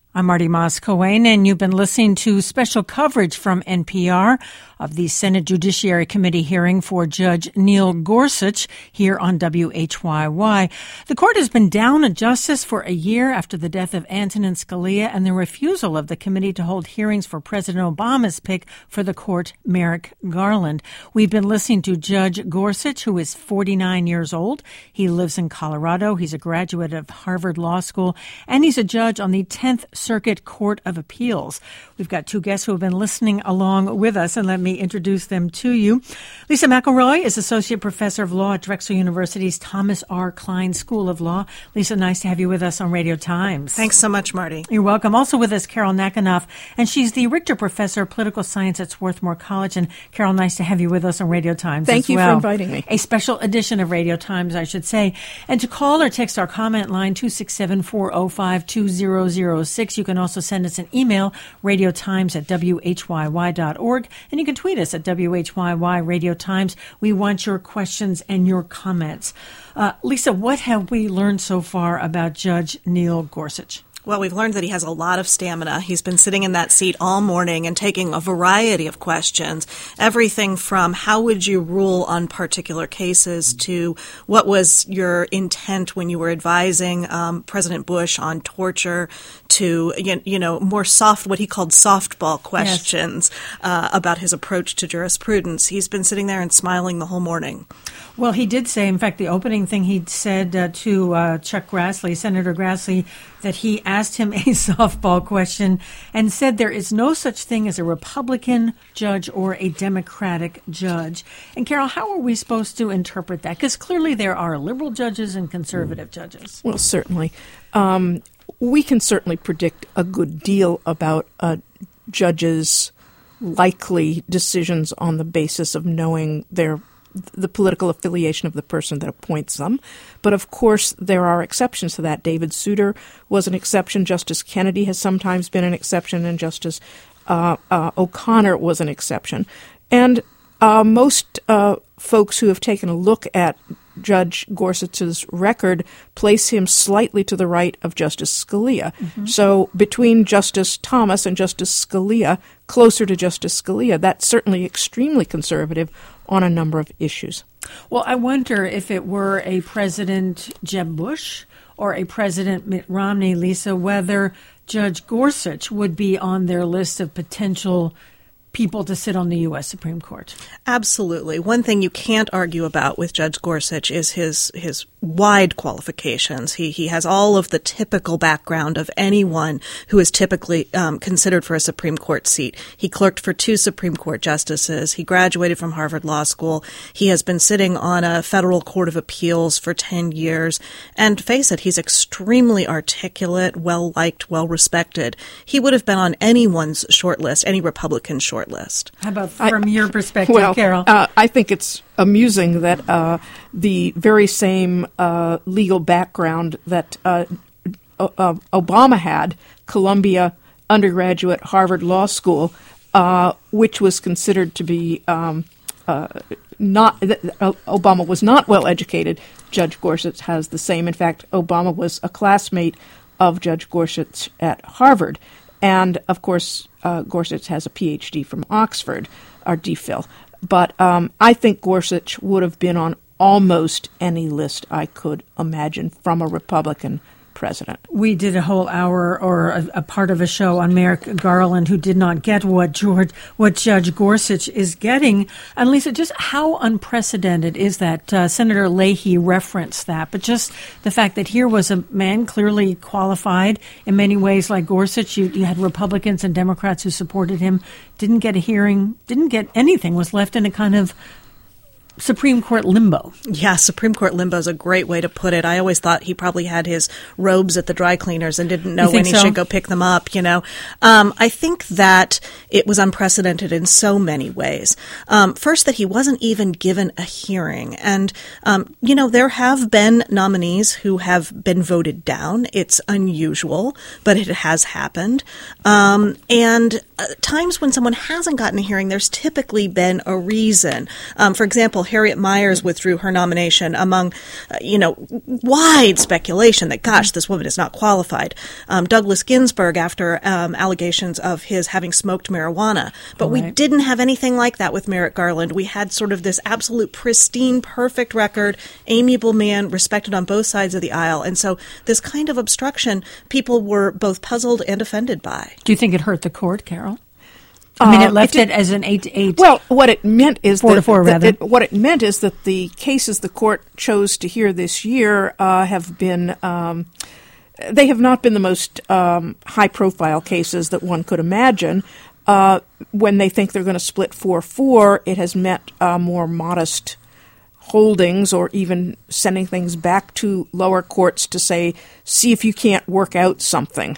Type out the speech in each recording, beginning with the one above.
I'm Marty Moss-Cohen, and you've been listening to special coverage from NPR of the Senate Judiciary Committee hearing for Judge Neil Gorsuch here on WHYY. The court has been down a justice for a year after the death of Antonin Scalia and the refusal of the committee to hold hearings for President Obama's pick for the court, Merrick Garland. We've been listening to Judge Gorsuch, who is 49 years old. He lives in Colorado. He's a graduate of Harvard Law School, and he's a judge on the 10th Circuit Court of Appeals. We've got two guests who have been listening along with us, and let me introduce them to you. Lisa McElroy is Associate Professor of Law at Drexel University's Thomas R. Klein School of Law. Lisa, nice to have you with us on Radio Times. Thanks so much, Marty. You're welcome. Also with us, Carol Nakanoff, and she's the Richter Professor of Political Science at Swarthmore College. And Carol, nice to have you with us on Radio Times. Thank you for inviting me. A special edition of Radio Times, I should say. And to call or text our comment line, 267-405-2006. You can also send us an email, radiotimes@whyy.org, and you can tweet us at WHYY Radio Times. We want your questions and your comments. Lisa, what have we learned so far about Judge Neil Gorsuch? Well, we've learned that he has a lot of stamina. He's been sitting in that seat all morning and taking a variety of questions, everything from how would you rule on particular cases to what was your intent when you were advising President Bush on torture to, more what he called softball questions about his approach to jurisprudence. He's been sitting there and smiling the whole morning. Well, he did say, in fact, the opening thing he said to Chuck Grassley, Senator Grassley, that he asked him a softball question and said there is no such thing as a Republican judge or a Democratic judge. And Carol, how are we supposed to interpret that? Because clearly there are liberal judges and conservative judges. Well, certainly. We can certainly predict a good deal about a judge's likely decisions on the basis of knowing the political affiliation of the person that appoints them. But of course, there are exceptions to that. David Souter was an exception. Justice Kennedy has sometimes been an exception, and Justice O'Connor was an exception. And most folks who have taken a look at Judge Gorsuch's record place him slightly to the right of Justice Scalia. Mm-hmm. So between Justice Thomas and Justice Scalia, closer to Justice Scalia, that's certainly extremely conservative on a number of issues. Well, I wonder if it were a President Jeb Bush or a President Mitt Romney, Lisa, whether Judge Gorsuch would be on their list of potential people to sit on the U.S. Supreme Court. Absolutely. One thing you can't argue about with Judge Gorsuch is his wide qualifications. He has all of the typical background of anyone who is typically considered for a Supreme Court seat. He clerked for 2 Supreme Court justices. He graduated from Harvard Law School. He has been sitting on a federal court of appeals for 10 years. And face it, he's extremely articulate, well-liked, well-respected. He would have been on anyone's shortlist, any Republican shortlist. How about from your perspective, Carol? I think it's amusing that the very same legal background that Obama had, Columbia undergraduate, Harvard Law School, which was considered to be Obama was not well educated. Judge Gorsuch has the same. In fact, Obama was a classmate of Judge Gorsuch at Harvard. And, of course, Gorsuch has a Ph.D. from Oxford, or DPhil. But I think Gorsuch would have been on almost any list I could imagine from a Republican president. We did a whole hour or a part of a show on Merrick Garland, who did not get what Judge Gorsuch is getting. And Lisa, just how unprecedented is that? Senator Leahy referenced that, but just the fact that here was a man clearly qualified in many ways like Gorsuch. You had Republicans and Democrats who supported him, didn't get a hearing, didn't get anything, was left in a kind of Supreme Court limbo. Yeah, Supreme Court limbo is a great way to put it. I always thought he probably had his robes at the dry cleaners and didn't know when he should go pick them up, I think that it was unprecedented in so many ways. First, that he wasn't even given a hearing. And, there have been nominees who have been voted down. It's unusual, but it has happened. And times when someone hasn't gotten a hearing, there's typically been a reason. For example, Harriet Miers withdrew her nomination among, wide speculation that, gosh, this woman is not qualified. Douglas Ginsburg after allegations of his having smoked marijuana. But we didn't have anything like that with Merrick Garland. We had sort of this absolute pristine, perfect record, amiable man, respected on both sides of the aisle. And so this kind of obstruction, people were both puzzled and offended by. Do you think it hurt the court, Carol? I mean, it left it as an 8-8. Well, what it meant is 4-4, rather. What it meant is that the cases the court chose to hear this year have been. They have not been the most high-profile cases that one could imagine. When they think they're going to split 4-4, it has meant more modest holdings, or even sending things back to lower courts to say, see if you can't work out something.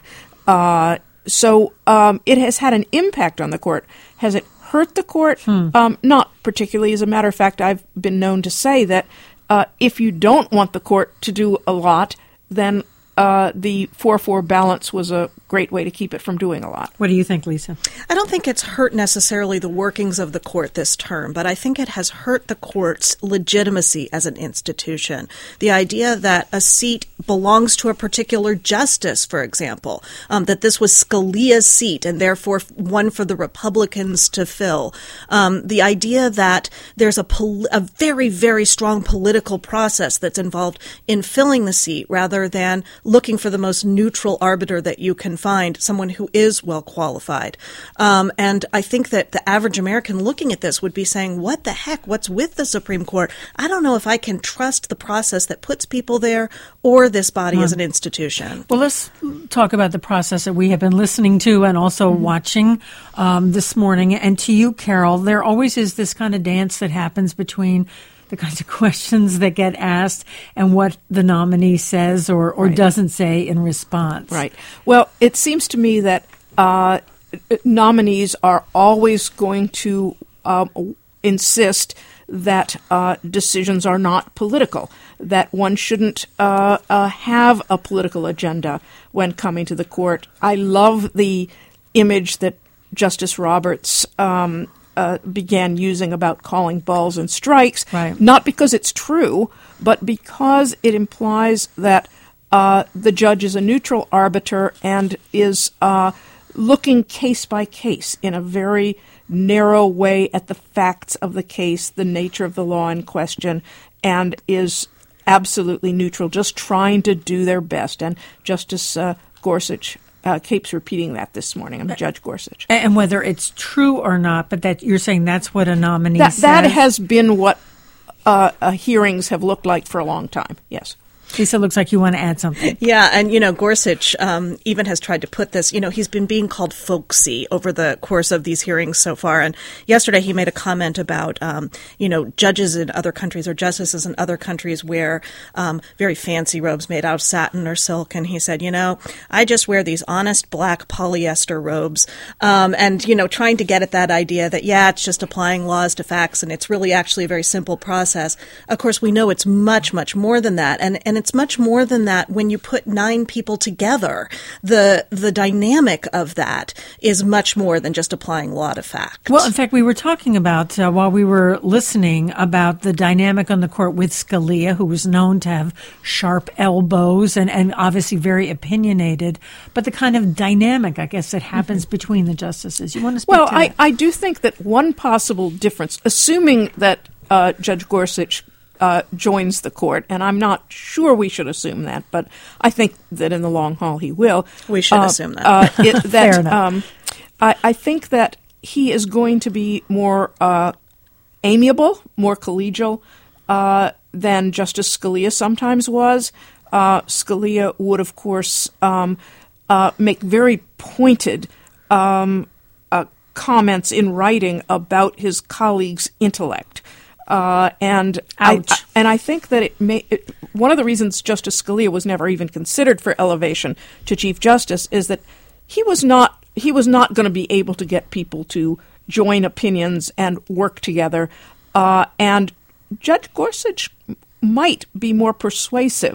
So it has had an impact on the court. Has it hurt the court? Not particularly. As a matter of fact, I've been known to say that if you don't want the court to do a lot, then the 4-4 balance was a great way to keep it from doing a lot. What do you think, Lisa? I don't think it's hurt necessarily the workings of the court this term, but I think it has hurt the court's legitimacy as an institution. The idea that a seat belongs to a particular justice, for example, that this was Scalia's seat and therefore one for the Republicans to fill. The idea that there's a very, very strong political process that's involved in filling the seat rather than looking for the most neutral arbiter that you can find, someone who is well qualified. And I think that the average American looking at this would be saying, what the heck? What's with the Supreme Court? I don't know if I can trust the process that puts people there or this body as an institution. Well, let's talk about the process that we have been listening to and also watching this morning. And to you, Carol, there always is this kind of dance that happens between the kinds of questions that get asked and what the nominee says or doesn't say in response. Right. Well, it seems to me that nominees are always going to insist that decisions are not political, that one shouldn't have a political agenda when coming to the court. I love the image that Justice Roberts began using about calling balls and strikes, not because it's true, but because it implies that the judge is a neutral arbiter and is looking case by case in a very narrow way at the facts of the case, the nature of the law in question, and is absolutely neutral, just trying to do their best. And Justice Gorsuch keeps repeating that this morning. I'm Judge Gorsuch. And whether it's true or not, but that you're saying that's what a nominee says? That has been what hearings have looked like for a long time, yes. Lisa, looks like you want to add something. Yeah, and, Gorsuch even has tried to put this, he's been being called folksy over the course of these hearings so far. And yesterday he made a comment about, judges in other countries or justices in other countries wear very fancy robes made out of satin or silk. And he said, I just wear these honest black polyester robes. And, trying to get at that idea that, it's just applying laws to facts and it's really actually a very simple process. Of course, we know it's much, much more than that. And it's much more than that when you put 9 people together. The dynamic of that is much more than just applying law to fact. Well, in fact, we were talking about, while we were listening, about the dynamic on the court with Scalia, who was known to have sharp elbows and obviously very opinionated, but the kind of dynamic, I guess, that happens between the justices. You want to speak to that? I do think that one possible difference, assuming that Judge Gorsuch joins the court, and I'm not sure we should assume that, but I think that in the long haul he will. We should assume that. Fair enough. I think that he is going to be more amiable, more collegial than Justice Scalia sometimes was. Scalia would, of course, make very pointed comments in writing about his colleagues' intellect. And I think that one of the reasons Justice Scalia was never even considered for elevation to Chief Justice is that he was not going to be able to get people to join opinions and work together. And Judge Gorsuch might be more persuasive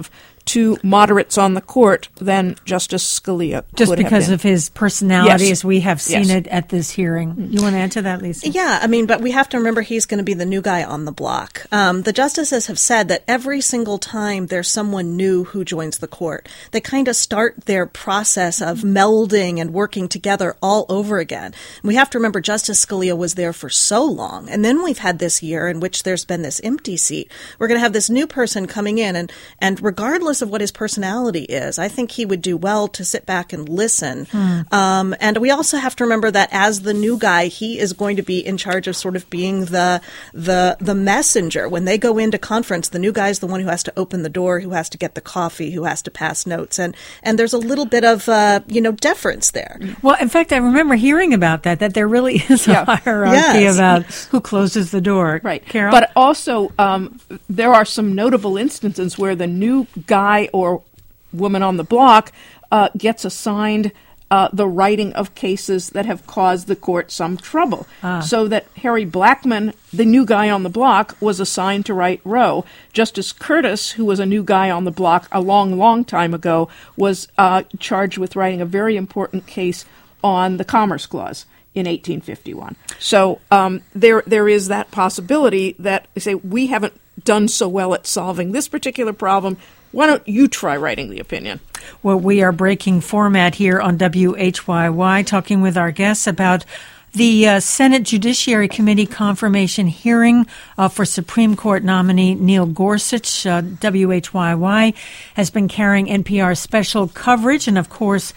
to moderates on the court than Justice Scalia just could because have been. of his personality, Yes. as we have seen Yes. it at this hearing. You want to add to that, Lisa? Yeah, I mean, but we have to remember he's going to be the new guy on the block. The justices have said that every single time there's someone new who joins the court, they kind of start their process of melding and working together all over again. And we have to remember Justice Scalia was there for so long, and then we've had this year in which there's been this empty seat. We're going to have this new person coming in, and regardless of what his personality is, I think he would do well to sit back and listen. And we also have to remember that as the new guy, he is going to be in charge of sort of being the messenger. When they go into conference, the new guy is the one who has to open the door, who has to get the coffee, who has to pass notes. And there's a little bit of, deference there. Well, in fact, I remember hearing about that there really is a hierarchy Yes. about who closes the door. Right. Carol? But also, there are some notable instances where the new guy or woman on the block gets assigned the writing of cases that have caused the court some trouble. So that Harry Blackmun, the new guy on the block, was assigned to write Roe. Justice Curtis, who was a new guy on the block a long, long time ago, was charged with writing a very important case on the Commerce Clause in 1851. So there is that possibility that they say, we haven't done so well at solving this particular problem. Why don't you try writing the opinion? Well, we are breaking format here on WHYY, talking with our guests about the Senate Judiciary Committee confirmation hearing for Supreme Court nominee Neil Gorsuch. WHYY has been carrying NPR special coverage, and of course,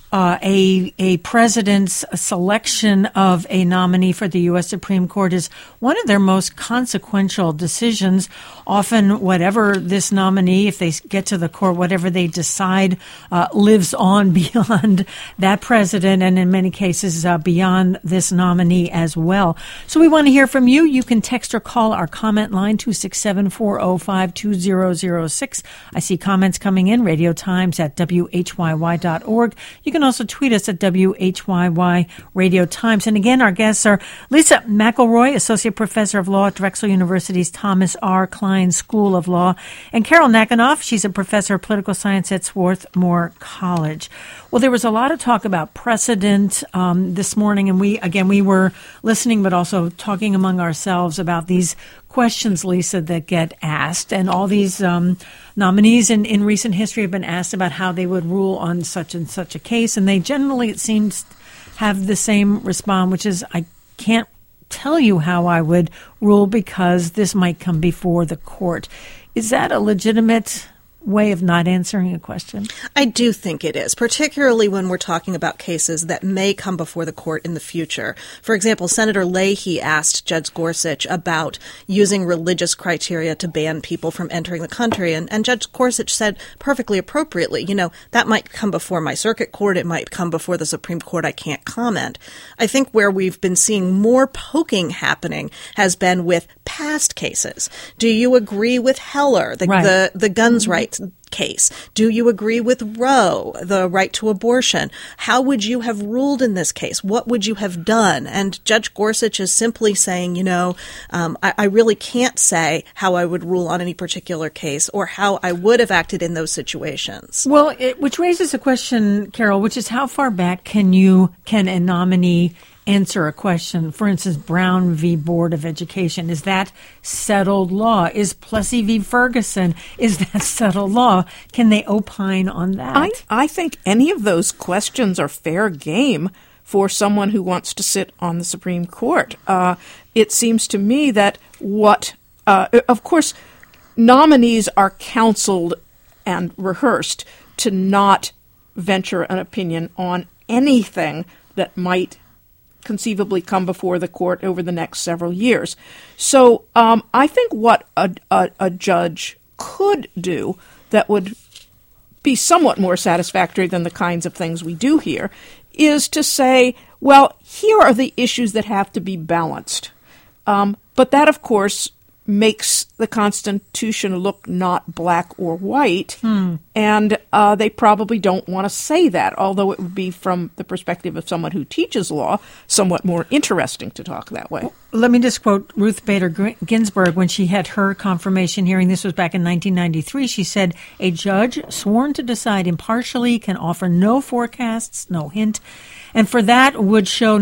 a president's selection of a nominee for the U.S. Supreme Court is one of their most consequential decisions. Often, whatever this nominee, if they get to the court, whatever they decide lives on beyond that president, and in many cases beyond this nominee as well. So we want to hear from you. You can text or call our comment line 267-405-2006. I see comments coming in, Radio Times at WHYY.org. You can also tweet us at WHYY Radio Times. And again, our guests are Lisa McElroy, Associate Professor of Law at Drexel University's Thomas R. Klein School of Law, and Carol Nakanoff. She's a professor of political science at Swarthmore College. Well, there was a lot of talk about precedent this morning, and we were listening but also talking among ourselves about these questions, Lisa, that get asked. And all these nominees in recent history have been asked about how they would rule on such and such a case. And they generally, it seems, have the same response, which is, I can't tell you how I would rule because this might come before the court. Is that a legitimate way of not answering a question? I do think it is, particularly when we're talking about cases that may come before the court in the future. For example, Senator Leahy asked Judge Gorsuch about using religious criteria to ban people from entering the country, and Judge Gorsuch said perfectly appropriately, that might come before my circuit court, it might come before the Supreme Court, I can't comment. I think where we've been seeing more poking happening has been with past cases. Do you agree with Heller, the guns rights case? Do you agree with Roe, the right to abortion? How would you have ruled in this case? What would you have done? And Judge Gorsuch is simply saying, I really can't say how I would rule on any particular case or how I would have acted in those situations. Well, which raises a question, Carol, which is how far back can a nominee answer a question? For instance, Brown v. Board of Education. Is that settled law? Is Plessy v. Ferguson? Is that settled law? Can they opine on that? I think any of those questions are fair game for someone who wants to sit on the Supreme Court. It seems to me that of course, nominees are counseled and rehearsed to not venture an opinion on anything that might conceivably come before the court over the next several years. So I think what a judge could do that would be somewhat more satisfactory than the kinds of things we do here is to say, well, here are the issues that have to be balanced. But that, of course, makes the Constitution look not black or white, and they probably don't want to say that, although it would be, from the perspective of someone who teaches law, somewhat more interesting to talk that way. Let me just quote Ruth Bader Ginsburg when she had her confirmation hearing. This was back in 1993. She said, "A judge sworn to decide impartially can offer no forecasts, no hint, and for that would show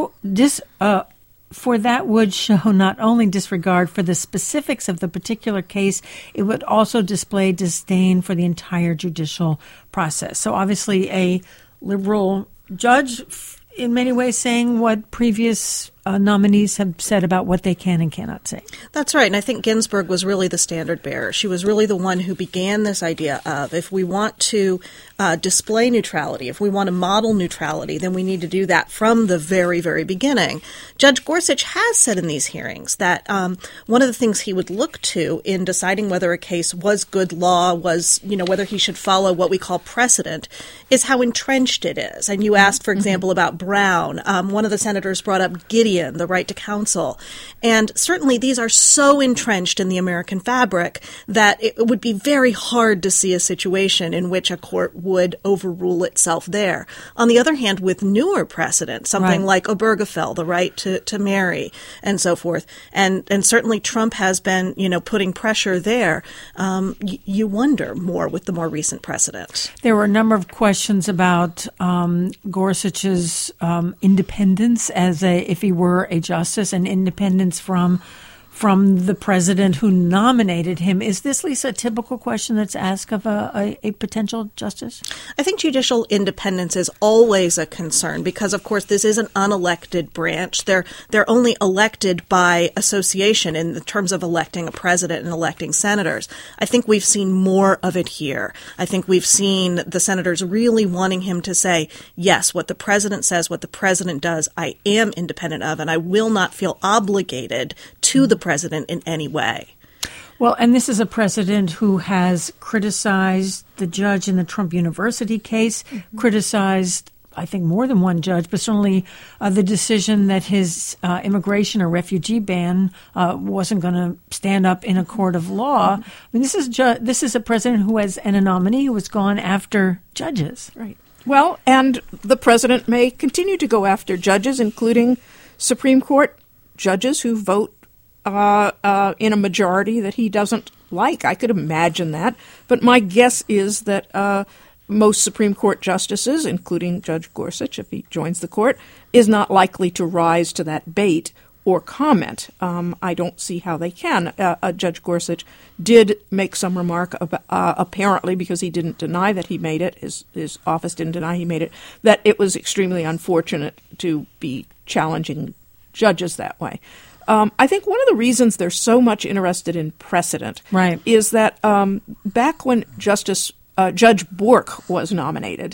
not only disregard for the specifics of the particular case, it would also display disdain for the entire judicial process." So obviously a liberal judge, in many ways saying what previous nominees have said about what they can and cannot say. That's right. And I think Ginsburg was really the standard bearer. She was really the one who began this idea of, if we want to display neutrality, if we want to model neutrality, then we need to do that from the very, very beginning. Judge Gorsuch has said in these hearings that one of the things he would look to in deciding whether a case was good law, was, whether he should follow what we call precedent, is how entrenched it is. And you asked, for example, about Brown. One of the senators brought up Gideon, the right to counsel. And certainly these are so entrenched in the American fabric that it would be very hard to see a situation in which a court would overrule itself there. On the other hand, with newer precedent, something like Obergefell, the right to marry, and so forth, and certainly Trump has been, putting pressure there, you wonder more with the more recent precedent. There were a number of questions about Gorsuch's independence if he were a justice, and independence from the president who nominated him. Is this, Lisa, a typical question that's asked of a potential justice? I think judicial independence is always a concern because, of course, this is an unelected branch. They're only elected by association in the terms of electing a president and electing senators. I think we've seen more of it here. I think we've seen the senators really wanting him to say, yes, what the president says, what the president does, I am independent of, and I will not feel obligated to the president in any way. Well, and this is a president who has criticized the judge in the Trump University case, criticized, I think, more than one judge, but certainly the decision that his immigration or refugee ban wasn't going to stand up in a court of law. I mean, this is a president who has, and a nominee who has gone after judges. Right. Well, and the president may continue to go after judges, including Supreme Court judges who vote in a majority that he doesn't like. I could imagine that. But my guess is that most Supreme Court justices, including Judge Gorsuch, if he joins the court, is not likely to rise to that bait or comment. I don't see how they can. Judge Gorsuch did make some remark, apparently because he didn't deny that he made it, his office didn't deny he made it, that it was extremely unfortunate to be challenging judges that way. I think one of the reasons they're so much interested in precedent is that back when Judge Bork was nominated,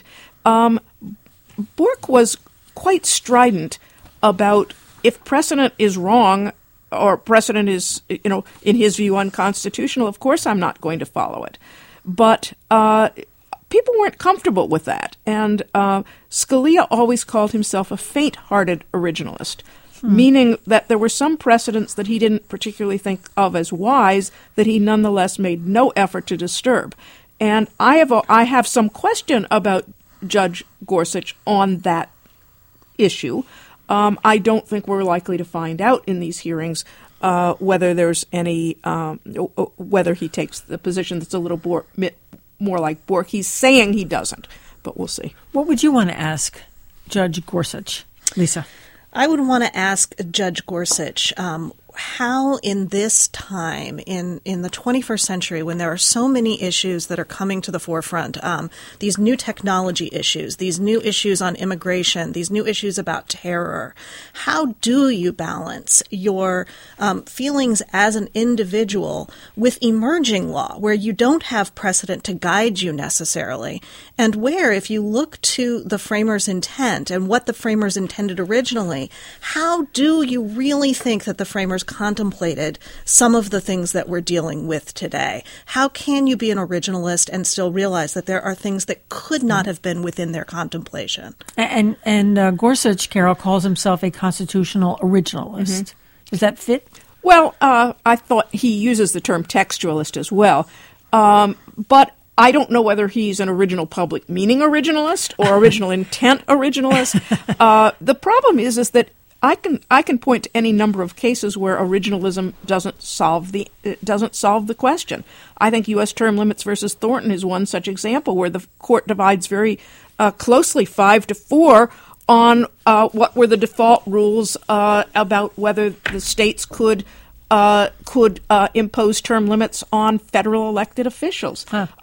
Bork was quite strident about if precedent is wrong or precedent is, in his view, unconstitutional, of course I'm not going to follow it. But people weren't comfortable with that. And Scalia always called himself a faint-hearted originalist. Meaning that there were some precedents that he didn't particularly think of as wise that he nonetheless made no effort to disturb. And I have some question about Judge Gorsuch on that issue. I don't think we're likely to find out in these hearings whether there's any whether he takes the position that's a little more like Bork. He's saying he doesn't, but we'll see. What would you want to ask Judge Gorsuch, Lisa? I would want to ask Judge Gorsuch how in this time, in the 21st century, when there are so many issues that are coming to the forefront, these new technology issues, these new issues on immigration, these new issues about terror, how do you balance your feelings as an individual with emerging law, where you don't have precedent to guide you necessarily, and where, if you look to the framers' intent and what the framers intended originally, how do you really think that the framers contemplated some of the things that we're dealing with today? How can you be an originalist and still realize that there are things that could not have been within their contemplation? And Gorsuch, Carol, calls himself a constitutional originalist. Does that fit? Well, I thought he uses the term textualist as well, but I don't know whether he's an original public meaning originalist or original intent originalist. The problem is that I can point to any number of cases where originalism doesn't solve the question. I think U.S. Term Limits versus Thornton is one such example where the court divides very closely 5-4 on what were the default rules about whether the states could impose term limits on federal elected officials.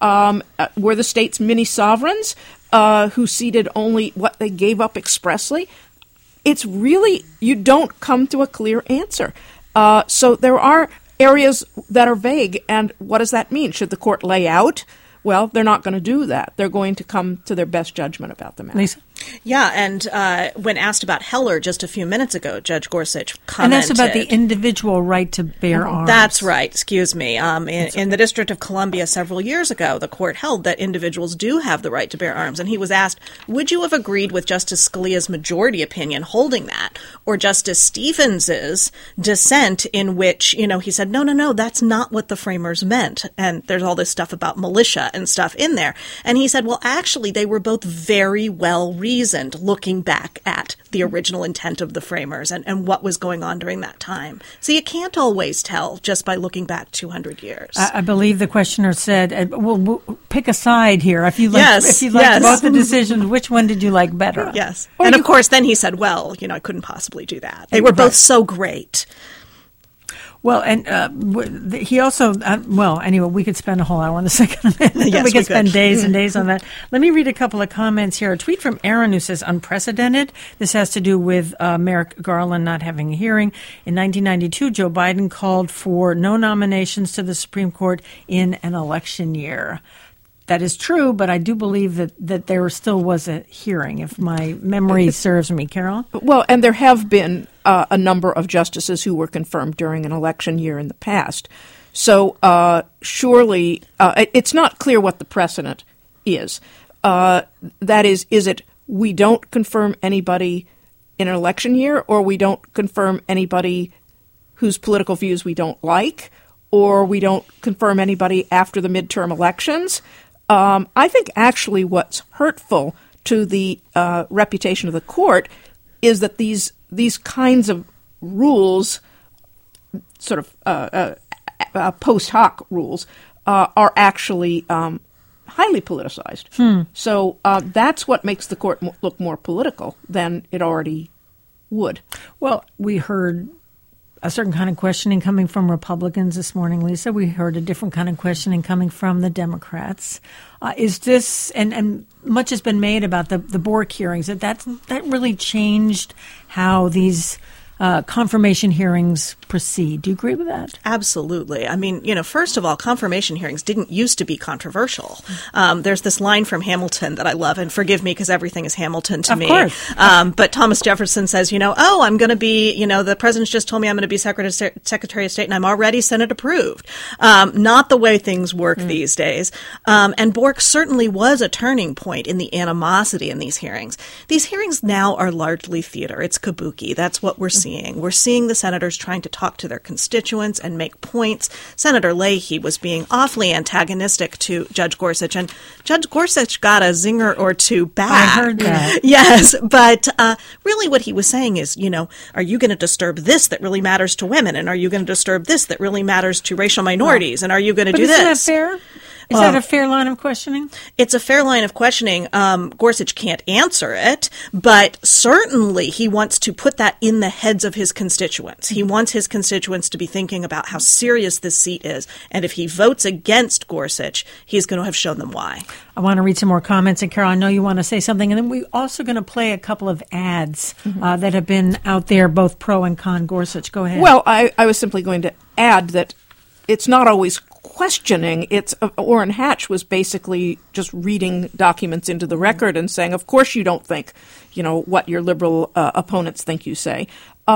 Were the states mini sovereigns who ceded only what they gave up expressly? It's really, you don't come to a clear answer. So there are areas that are vague, and what does that mean? Should the court lay out? Well, they're not going to do that. They're going to come to their best judgment about the matter. Lisa? Yeah, and when asked about Heller just a few minutes ago, Judge Gorsuch commented... And that's about the individual right to bear arms. That's right, excuse me. In the District of Columbia several years ago, the court held that individuals do have the right to bear arms, and he was asked, would you have agreed with Justice Scalia's majority opinion holding that, or Justice Stevens's dissent in which, he said, no, that's not what the framers meant, and there's all this stuff about militia and stuff in there. And he said, well, actually, they were both very well reasoned looking back at the original intent of the framers and what was going on during that time. So you can't always tell just by looking back 200 years. I believe the questioner said, we'll pick a side here. If you liked, yes. both the decisions, which one did you like better? Yes. And of course, then he said, well, I couldn't possibly do that. They were both so great. Well, and he also, anyway, we could spend a whole hour on the Second Amendment. Yes, we could spend days and days on that. Let me read a couple of comments here. A tweet from Aaron who says, unprecedented. This has to do with Merrick Garland not having a hearing. In 1992, Joe Biden called for no nominations to the Supreme Court in an election year. That is true, but I do believe that there still was a hearing, if my memory serves me. Carol? Well, and there have been a number of justices who were confirmed during an election year in the past. So surely it's not clear what the precedent is. That is it we don't confirm anybody in an election year, or we don't confirm anybody whose political views we don't like, or we don't confirm anybody after the midterm elections? I think actually what's hurtful to the reputation of the court is that these kinds of rules, sort of post hoc rules, are actually highly politicized. So that's what makes the court look more political than it already would. Well, we heard a certain kind of questioning coming from Republicans this morning, Lisa. We heard a different kind of questioning coming from the Democrats. Is this, and much has been made about the Bork hearings, that really changed how these confirmation hearings proceed. Do you agree with that? Absolutely. I mean, first of all, confirmation hearings didn't used to be controversial. There's this line from Hamilton that I love, and forgive me because everything is Hamilton to me. Of course. But Thomas Jefferson says, I'm going to be, the president's just told me I'm going to be Secretary of State and I'm already Senate approved. Not the way things work these days. And Bork certainly was a turning point in the animosity in these hearings. These hearings now are largely theater. It's kabuki. That's what we're seeing. We're seeing the senators trying to talk to their constituents and make points. Senator Leahy was being awfully antagonistic to Judge Gorsuch, and Judge Gorsuch got a zinger or two back. I heard that. Yes, but really what he was saying is, are you going to disturb this that really matters to women, and are you going to disturb this that really matters to racial minorities, and are you going to do this? Isn't that fair? Is that a fair line of questioning? It's a fair line of questioning. Gorsuch can't answer it, but certainly he wants to put that in the heads of his constituents. He wants his constituents to be thinking about how serious this seat is, and if he votes against Gorsuch, he's going to have shown them why. I want to read some more comments, and Carol, I know you want to say something, and then we're also going to play a couple of ads that have been out there, both pro and con Gorsuch. Go ahead. Well, I was simply going to add that it's not always questioning. Orrin Hatch was basically just reading documents into the record and saying, of course you don't think, what your liberal opponents think you say.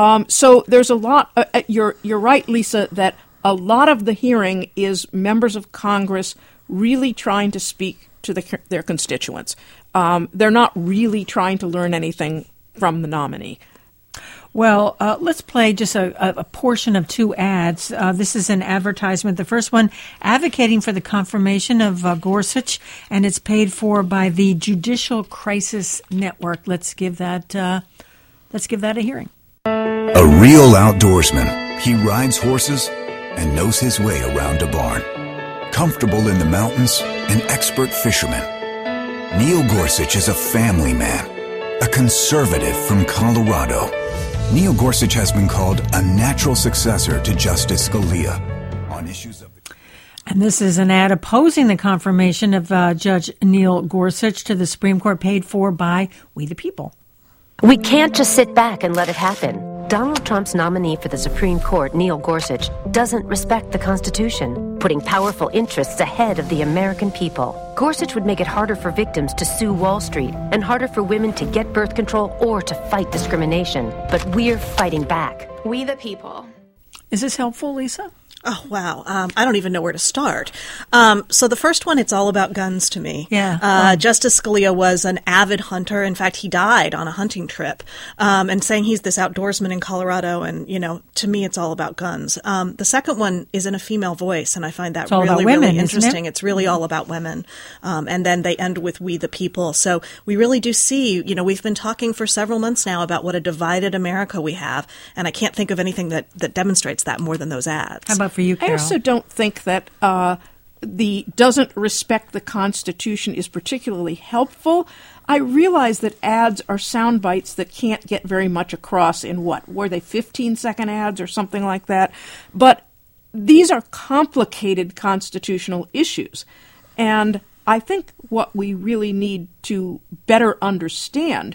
So there's a lot. You're right, Lisa, that a lot of the hearing is members of Congress really trying to speak to their constituents. They're not really trying to learn anything from the nominee. Well, let's play just a portion of two ads. This is an advertisement. The first one, advocating for the confirmation of Gorsuch, and it's paid for by the Judicial Crisis Network. Let's give that a hearing. A real outdoorsman. He rides horses and knows his way around a barn. Comfortable in the mountains, an expert fisherman. Neil Gorsuch is a family man, a conservative from Colorado. Neil Gorsuch has been called a natural successor to Justice Scalia on issues of the... And this is an ad opposing the confirmation of Judge Neil Gorsuch to the Supreme Court, paid for by We the People. We can't just sit back and let it happen. Donald Trump's nominee for the Supreme Court, Neil Gorsuch, doesn't respect the Constitution, putting powerful interests ahead of the American people. Gorsuch would make it harder for victims to sue Wall Street and harder for women to get birth control or to fight discrimination. But we're fighting back. We the people. Is this helpful, Lisa? Oh, wow. I don't even know where to start. So the first one, it's all about guns to me. Yeah. Justice Scalia was an avid hunter. In fact, he died on a hunting trip. And saying he's this outdoorsman in Colorado, and, to me, it's all about guns. The second one is in a female voice, and I find that really interesting. It's really all about women. And then they end with We the People. So we really do see, we've been talking for several months now about what a divided America we have, and I can't think of anything that demonstrates that more than those ads. How about for you, Carol? I also don't think that the doesn't respect the Constitution is particularly helpful. I realize that ads are sound bites that can't get very much across in were they 15-second ads or something like that? But these are complicated constitutional issues. And I think what we really need to better understand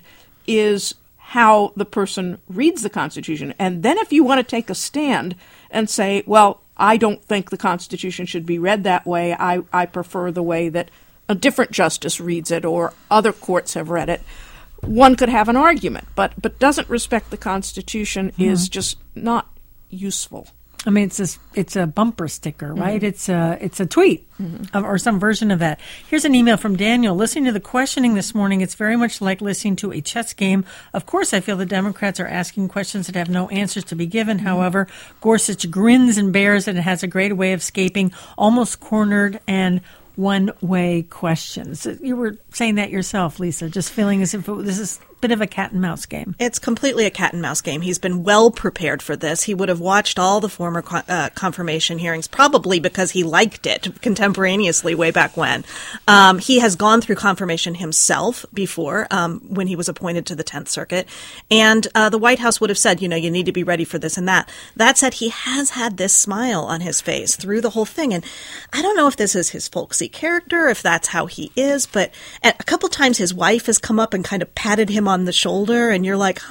is how the person reads the Constitution. And then if you want to take a stand and say, well, I don't think the Constitution should be read that way. I prefer the way that a different justice reads it or other courts have read it. One could have an argument, but doesn't respect the Constitution is just not useful. I mean, it's a bumper sticker, right? It's a tweet or some version of that. Here's an email from Daniel. Listening to the questioning this morning, it's very much like listening to a chess game. Of course, I feel the Democrats are asking questions that have no answers to be given. However, Gorsuch grins and bears and has a great way of escaping almost cornered and one-way questions. You were saying that yourself, Lisa, just feeling as if this is a bit of a cat and mouse game. It's completely a cat and mouse game. He's been well prepared for this. He would have watched all the former confirmation hearings, probably because he liked it contemporaneously way back when. He has gone through confirmation himself before when he was appointed to the 10th Circuit. And the White House would have said, you need to be ready for this and that. That said, he has had this smile on his face through the whole thing. And I don't know if this is his folksy character, if that's how he is, but a couple times his wife has come up and kind of patted him on the shoulder, and you're like,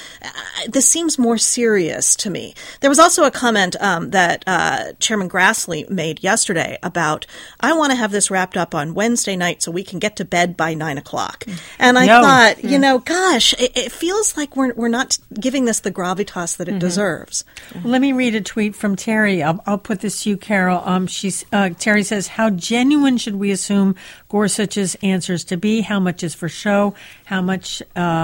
this seems more serious to me. There was also a comment that Chairman Grassley made yesterday about, I want to have this wrapped up on Wednesday night so we can get to bed by 9 o'clock. And I thought, gosh, it feels like we're not giving this the gravitas that it deserves. Let me read a tweet from Terry. I'll put this to you, Carol. Terry says, how genuine should we assume Gorsuch's answers to be? How much is for show? How much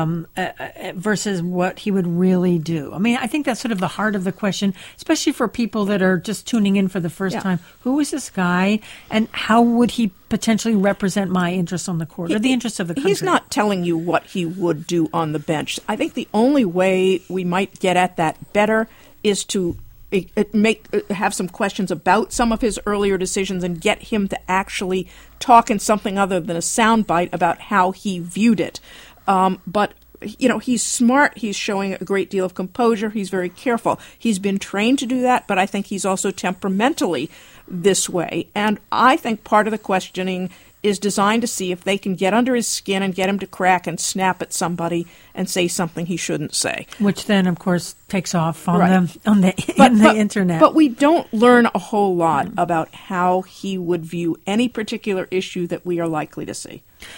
versus what he would really do? I mean, I think that's sort of the heart of the question, especially for people that are just tuning in for the first time. Who is this guy, and how would he potentially represent my interests on the court or the interests of the country? He's not telling you what he would do on the bench. I think the only way we might get at that better is to have some questions about some of his earlier decisions and get him to actually talk in something other than a soundbite about how he viewed it. But he's smart. He's showing a great deal of composure. He's very careful. He's been trained to do that, but I think he's also temperamentally this way. And I think part of the questioning is designed to see if they can get under his skin and get him to crack and snap at somebody and say something he shouldn't say. Which then, of course, takes off on the internet. But we don't learn a whole lot about how he would view any particular issue that we are likely to see.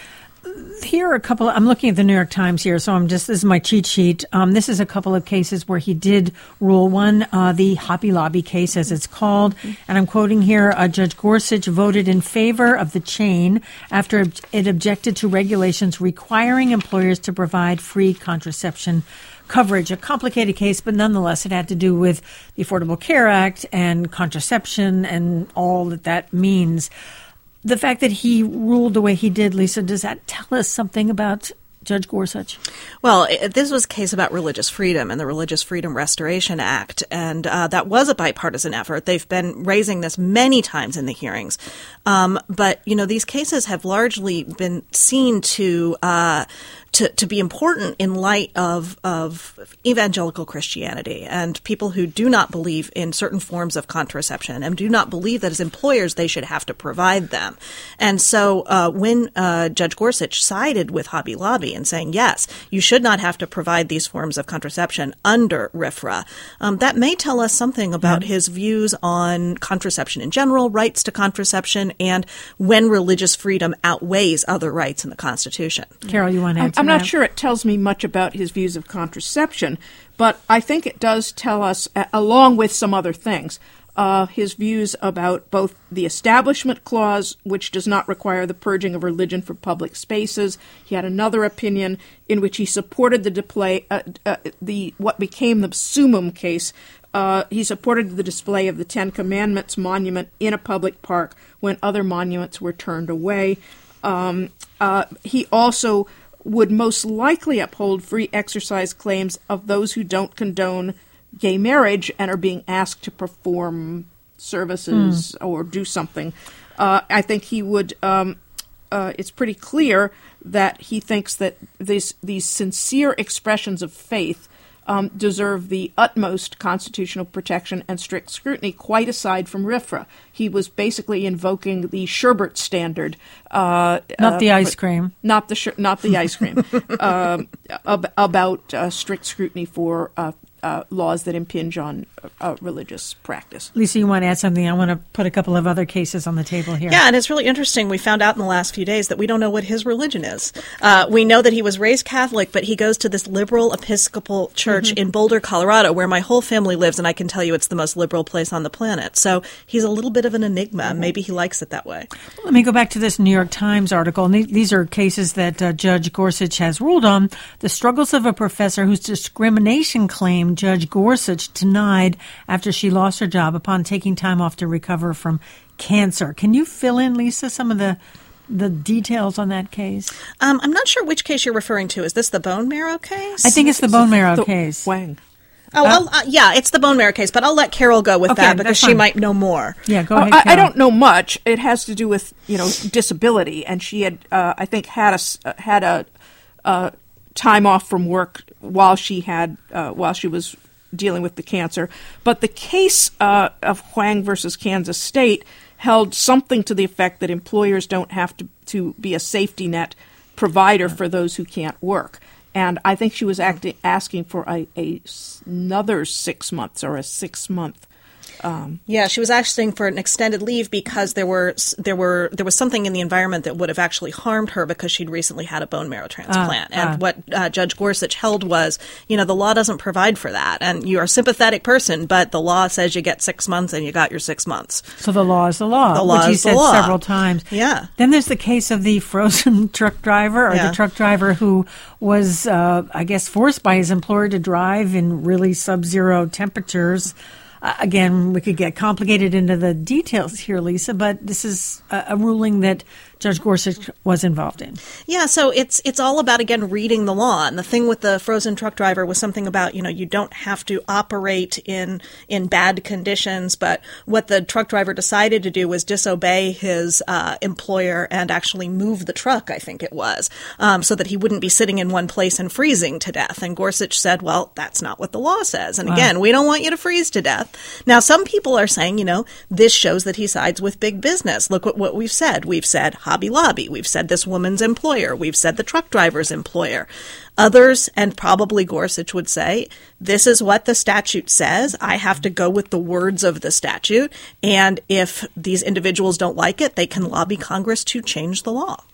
Here are a couple. I'm looking at the New York Times here, so this is my cheat sheet. This is a couple of cases where he did rule. One, the Hobby Lobby case, as it's called, and I'm quoting here, Judge Gorsuch voted in favor of the chain after it objected to regulations requiring employers to provide free contraception coverage. A complicated case, but nonetheless, it had to do with the Affordable Care Act and contraception and all that means. The fact that he ruled the way he did, Lisa, does that tell us something about Judge Gorsuch? Well, this was a case about religious freedom and the Religious Freedom Restoration Act, and that was a bipartisan effort. They've been raising this many times in the hearings. But, these cases have largely been seen to be important in light of evangelical Christianity and people who do not believe in certain forms of contraception and do not believe that as employers they should have to provide them. And so when Judge Gorsuch sided with Hobby Lobby and saying, yes, you should not have to provide these forms of contraception under RFRA, that may tell us something about his views on contraception in general, rights to contraception, and when religious freedom outweighs other rights in the Constitution. Carol, you want to add to I'm that? not sure it tells me much about his views of contraception, but I think it does tell us, along with some other things, his views about both the Establishment Clause, which does not require the purging of religion from public spaces. He had another opinion in which he supported what became the Sumum case. He supported the display of the Ten Commandments monument in a public park when other monuments were turned away. He also would most likely uphold free exercise claims of those who don't condone gay marriage and are being asked to perform services or do something. I think he would, it's pretty clear that he thinks that these sincere expressions of faith deserve the utmost constitutional protection and strict scrutiny, quite aside from RFRA. He was basically invoking the Sherbert standard, not the ice cream, not the ice cream, about strict scrutiny for laws that impinge on religious practice. Lisa, you want to add something? I want to put a couple of other cases on the table here. Yeah, and it's really interesting. We found out in the last few days that we don't know what his religion is. We know that he was raised Catholic, but he goes to this liberal Episcopal church in Boulder, Colorado, where my whole family lives, and I can tell you it's the most liberal place on the planet. So he's a little bit of an enigma. Maybe he likes it that way. Let me go back to this New York Times article. And these are cases that Judge Gorsuch has ruled on. The struggles of a professor whose discrimination claim Judge Gorsuch denied after she lost her job upon taking time off to recover from cancer. Can you fill in, Lisa, some of the details on that case? I'm not sure which case you're referring to. Is this the bone marrow case? I think it's the bone marrow case. Wang. Yeah, it's the bone marrow case, but I'll let Carol go with that because she might know more. Yeah, go ahead, Carol. I don't know much. It has to do with disability, and she had I think had a time off from work while she was dealing with the cancer. But the case of Huang versus Kansas State held something to the effect that employers don't have to be a safety net provider for those who can't work. And I think she was asking for another 6 months or a 6 month. Yeah, she was asking for an extended leave because there was something in the environment that would have actually harmed her because she'd recently had a bone marrow transplant. And what Judge Gorsuch held was, the law doesn't provide for that. And you're a sympathetic person, but the law says you get 6 months and you got your 6 months. So the law is the law, the law which he is said the law. Several times. Yeah. Then there's the case of the frozen truck driver the truck driver who was, I guess, forced by his employer to drive in really sub-zero temperatures. Again, we could get complicated into the details here, Lisa, but this is a ruling that Judge Gorsuch was involved in. Yeah, so it's all about, again, reading the law. And the thing with the frozen truck driver was something about, you don't have to operate in bad conditions. But what the truck driver decided to do was disobey his employer and actually move the truck, I think it was, so that he wouldn't be sitting in one place and freezing to death. And Gorsuch said, well, that's not what the law says. And again, we don't want you to freeze to death. Now, some people are saying, this shows that he sides with big business. Look at what we've said. We've said Hobby Lobby. We've said this woman's employer. We've said the truck driver's employer. Others, and probably Gorsuch, would say, this is what the statute says. I have to go with the words of the statute. And if these individuals don't like it, they can lobby Congress to change the law.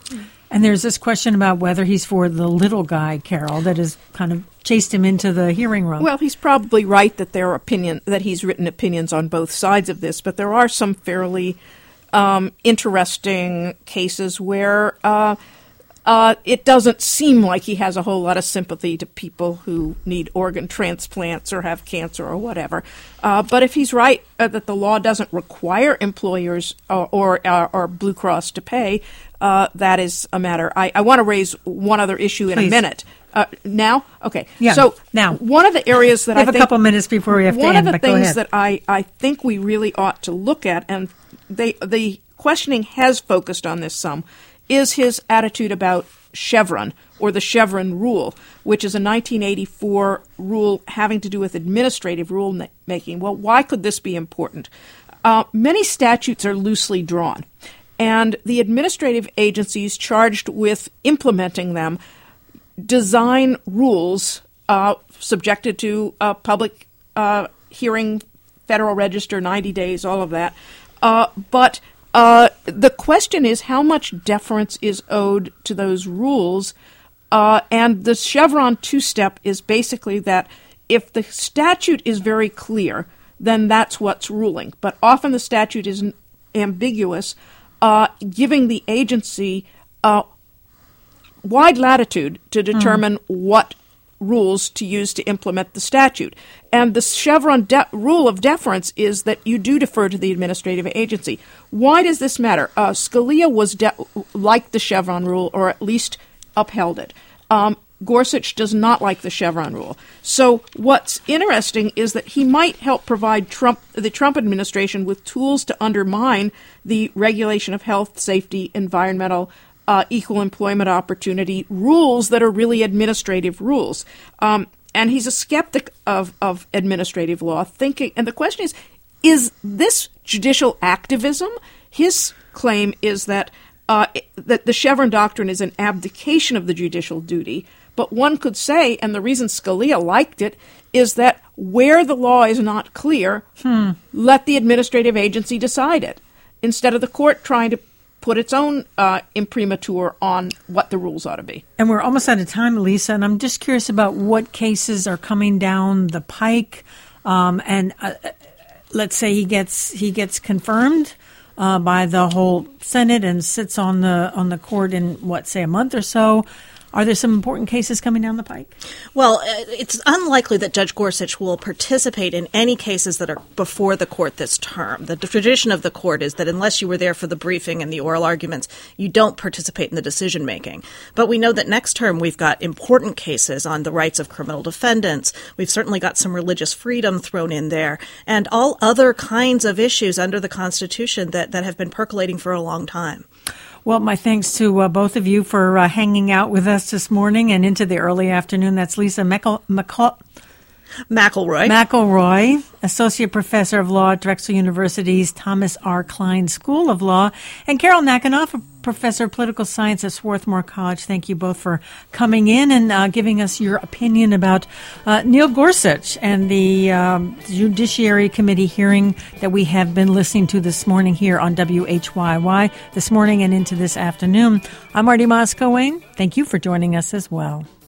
And there's this question about whether he's for the little guy, Carol, that has kind of chased him into the hearing room. Well, he's probably right that that he's written opinions on both sides of this, but there are some fairly interesting cases where it doesn't seem like he has a whole lot of sympathy to people who need organ transplants or have cancer or whatever. But if he's right that the law doesn't require employers or Blue Cross to pay, that is a matter. I want to raise one other issue in a minute. Now? Okay. Yeah, so now. One of the areas that we have a couple minutes before we have to end. One of the things that I think we really ought to look at, and the questioning has focused on this some, is his attitude about Chevron, or the Chevron rule, which is a 1984 rule having to do with administrative rule making. Well, why could this be important? Many statutes are loosely drawn, and the administrative agencies charged with implementing them design rules subjected to public hearing, Federal Register, 90 days, all of that. But the question is how much deference is owed to those rules, and the Chevron two-step is basically that if the statute is very clear, then that's what's ruling. But often the statute is ambiguous, giving the agency wide latitude to determine what rules to use to implement the statute. And the Chevron rule of deference is that you do defer to the administrative agency. Why does this matter? Scalia was liked the Chevron rule, or at least upheld it. Gorsuch does not like the Chevron rule. So what's interesting is that he might help provide the Trump administration with tools to undermine the regulation of health, safety, environmental, equal employment opportunity rules that are really administrative rules. And he's a skeptic of administrative law, thinking, and the question is this judicial activism? His claim is that that the Chevron doctrine is an abdication of the judicial duty, but one could say, and the reason Scalia liked it, is that where the law is not clear, let the administrative agency decide it, instead of the court trying to put its own imprimatur on what the rules ought to be. And we're almost out of time, Lisa, and I'm just curious about what cases are coming down the pike. Let's say he gets confirmed by the whole Senate and sits on the court in, say a month or so. Are there some important cases coming down the pike? Well, it's unlikely that Judge Gorsuch will participate in any cases that are before the court this term. The tradition of the court is that unless you were there for the briefing and the oral arguments, you don't participate in the decision-making. But we know that next term we've got important cases on the rights of criminal defendants. We've certainly got some religious freedom thrown in there, and all other kinds of issues under the Constitution that have been percolating for a long time. Well, my thanks to both of you for hanging out with us this morning and into the early afternoon. That's Lisa McElroy, Associate Professor of Law at Drexel University's Thomas R. Klein School of Law, and Carol Nakanoff, Professor of Political Science at Swarthmore College. Thank you both for coming in and giving us your opinion about Neil Gorsuch and the Judiciary Committee hearing that we have been listening to this morning here on WHYY this morning and into this afternoon. I'm Marty Moscoe-Wayne. Thank you for joining us as well.